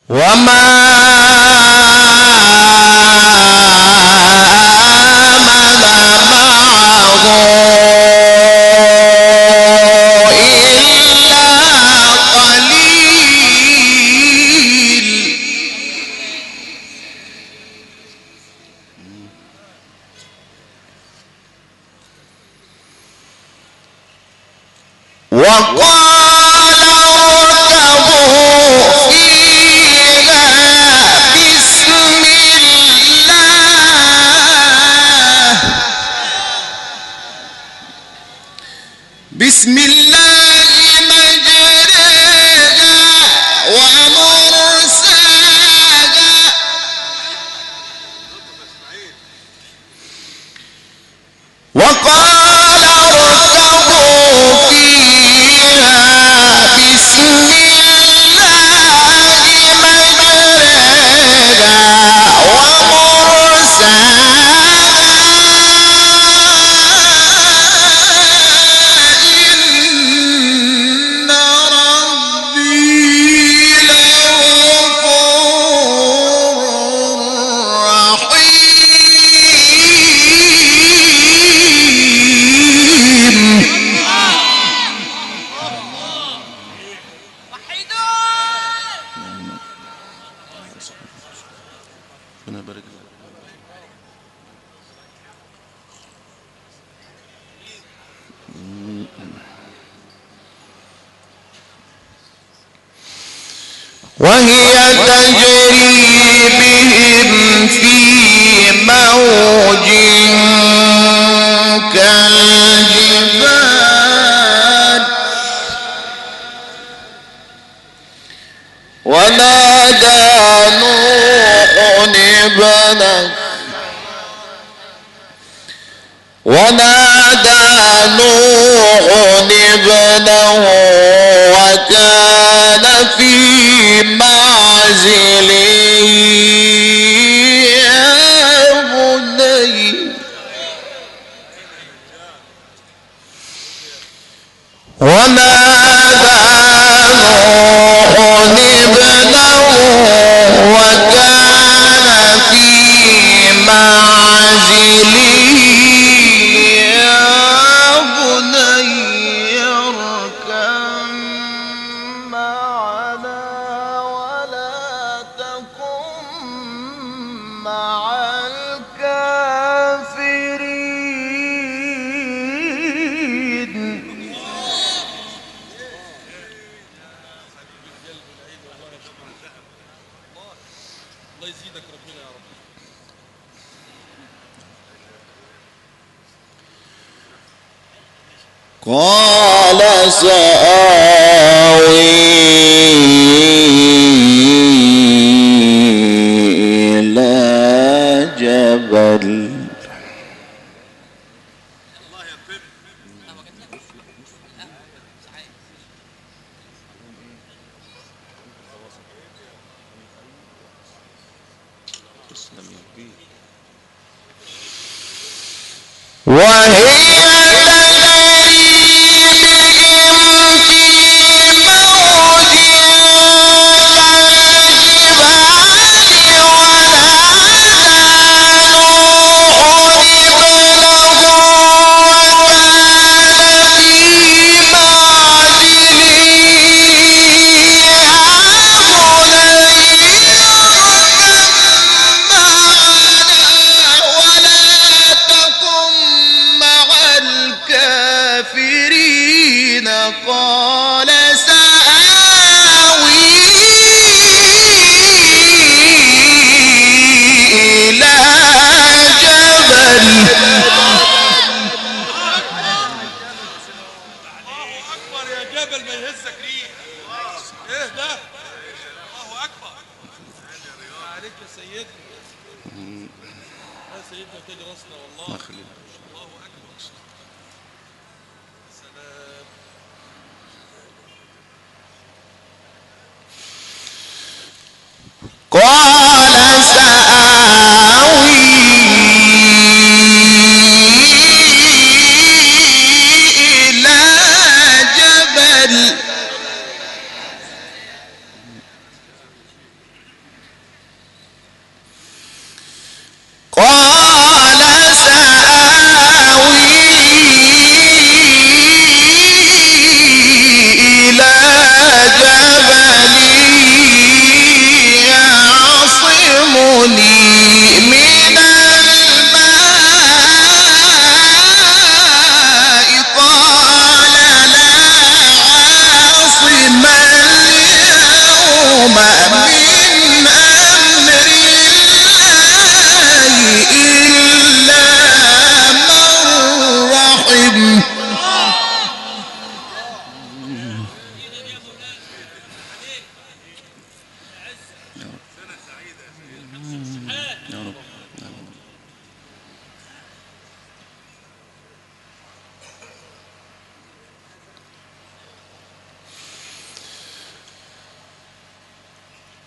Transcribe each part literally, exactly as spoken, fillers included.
وما بسم الله مجريها ومرساها وقال اركبوا فيها بسم الله مجريها ومرساها وهي تجري بهم في موج كالجبال ونادى نوح ابنه ونادى نوح ابنه وكان في معزل يا بني ونادى نوح ابنه وكان في معزل قال سآوي إلى جبل وهي قال سآوي إلى جبل أكبر يا جبل ما يهزك ريح. إيه ده؟ الله أكبر عليك يا سيدنا يا سيدنا تاج راسنا والله. الله أكبر سلام. قال سآوي إلى جبل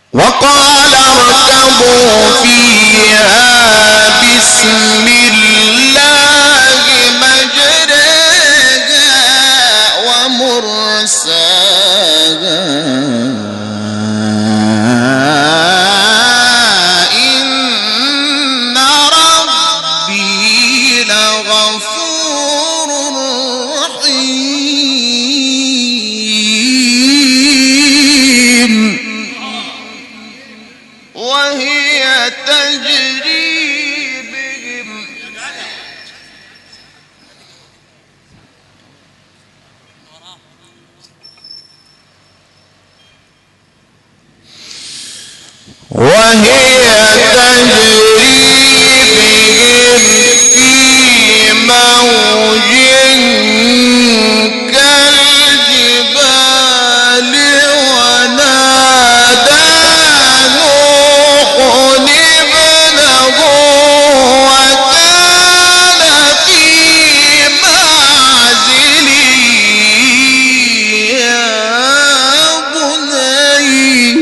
وقال اركبوا فيها بسم الله مجريها ومرساها إن ربي لغفور رحيم وهي تجري بهم وهي تجري بهم في موج كالجبال ونادى نوح ابنه وكان في معزل يا بني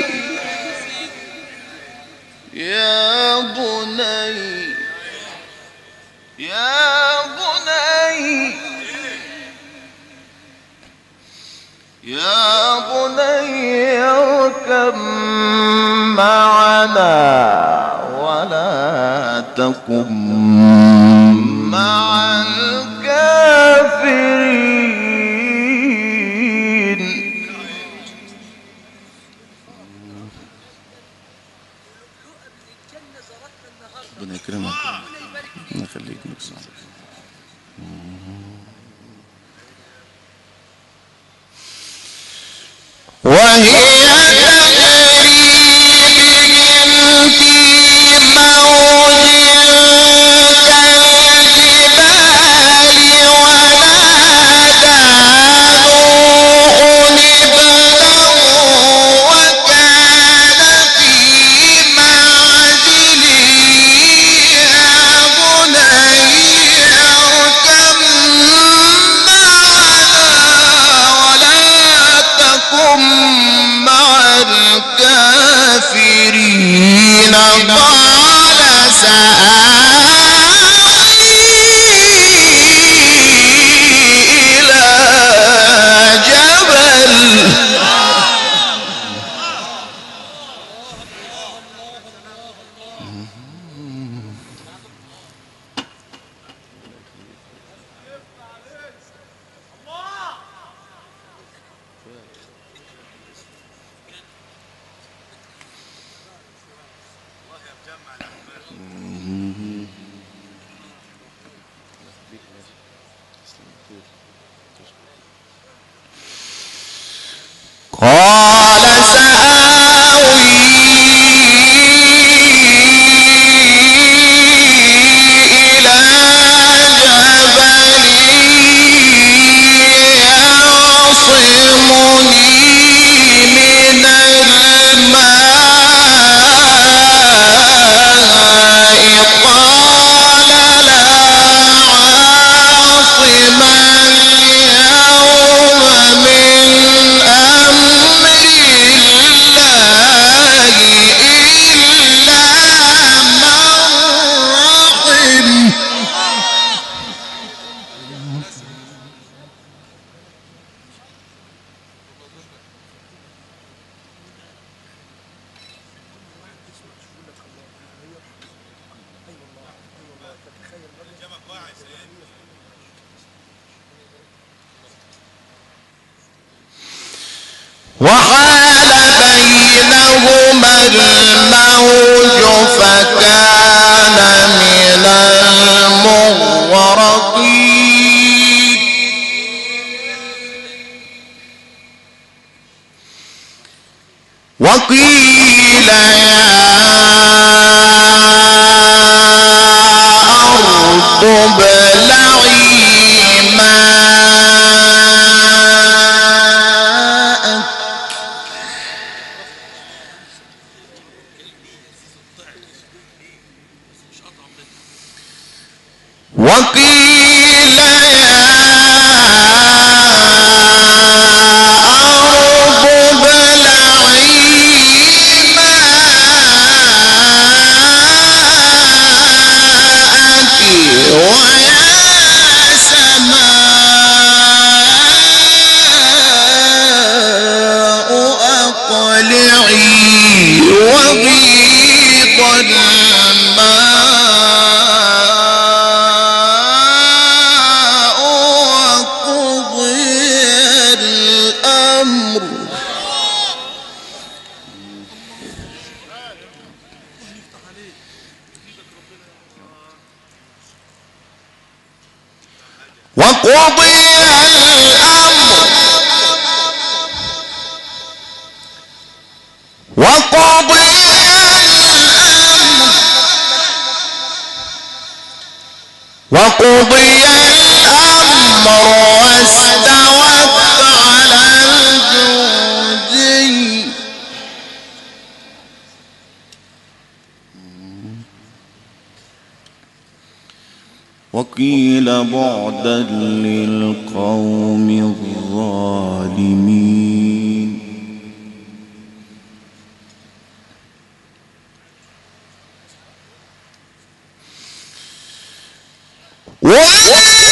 يا بني يا بني يا بني اركب معنا ولا تكن مع الكافرين. ربنا يكرمك الله يخليك مكسر. وهي تجري بهم في موج كالجبال ونادى نوح ابنه وكان في معزل يا بني اركب معنا ولا تكن مع الكافرين. قال سآوي إلى جبل قال سآوي إلى جبل يعصمني من الماء قال لا عاصم اليوم من أمر الله إلا من رحم. وحال بينهما الموج فكان من المغرقين. وقيل يا أرض ابلعي ماءك وقيل يا أرض ابلعي ماءك وقضي الأمر وقضي الأمر وقضي الأمر واستوت على الجودي وقيل بعدا للقوم الظالمين وَإِنَّ